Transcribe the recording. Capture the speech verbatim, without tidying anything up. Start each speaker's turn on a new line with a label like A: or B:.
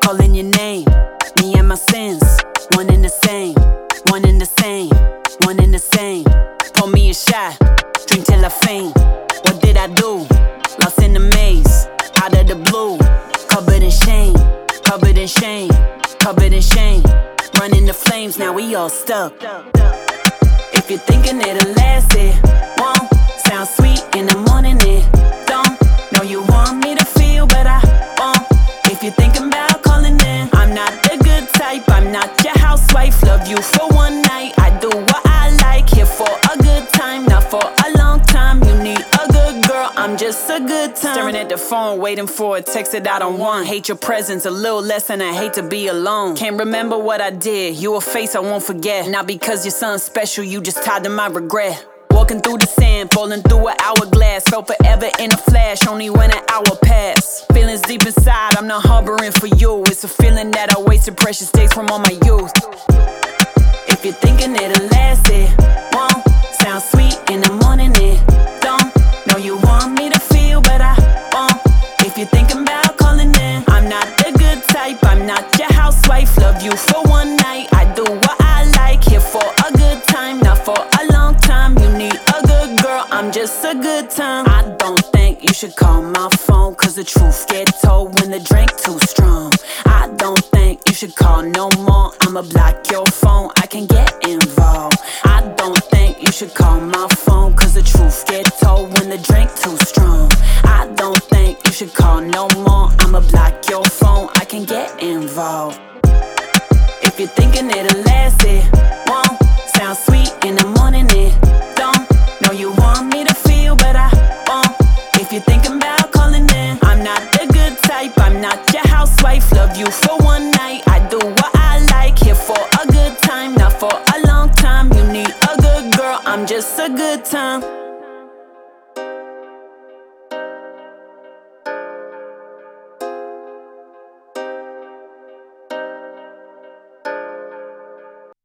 A: calling your name. Me and my sins, one in the same, one in the same, one in the same. Pour me a shot, drink till I faint. What did I do? Lost in the maze, out of the blue. Covered in shame, covered in shame, covered in shame. Running the flames, now we all stuck. If you're thinking it'll last, it won't. Sound sweet in the morning, it don't. Know you want me to feel, but I won't. If you're thinking about calling in, I'm not the good type, I'm not your housewife. Love you for one night, I do what I like. Here for a good time, not for a long time. You need a good girl, I'm just a good time. Staring at the phone, waiting for a text that I don't want. Hate your presence a little less than I hate to be alone. Can't remember what I did, you a face I won't forget. Not because you're something special, you just tied to my regret. Walking through the sand, falling through an hourglass. Felt forever in a flash, only when an hour passed. Feelings deep inside, I'm not harboring for you. It's a feeling that I wasted precious days from all my youth. If you're thinking it'll last, it won't. Sound sweet in the morning, it don't. Know you want me to feel, but I won't. If you're thinking about calling in, I'm not the good type, I'm not your housewife. Love you for one night, I do what I like. Here for a good time, not for a long time. You need a good girl, I'm just a good time. I don't think you should call my phone, cause the truth get told when the drink too strong. I don't think you should call no more, I'ma block your phone, I can get involved. I don't think you should call my phone, cause the truth get told when the drink too strong. I don't think you should call no more, I'ma block your phone, I can get involved. If you're thinking it'll last, it won't. Sound sweet in the morning, it don't. Know you want me to feel, but I won't. If you're thinking about calling in, I'm not the good type, I'm not your housewife. Love you for one night, I do what I like. Here for a good time, not for a long time. You need a good girl, I'm just a good time.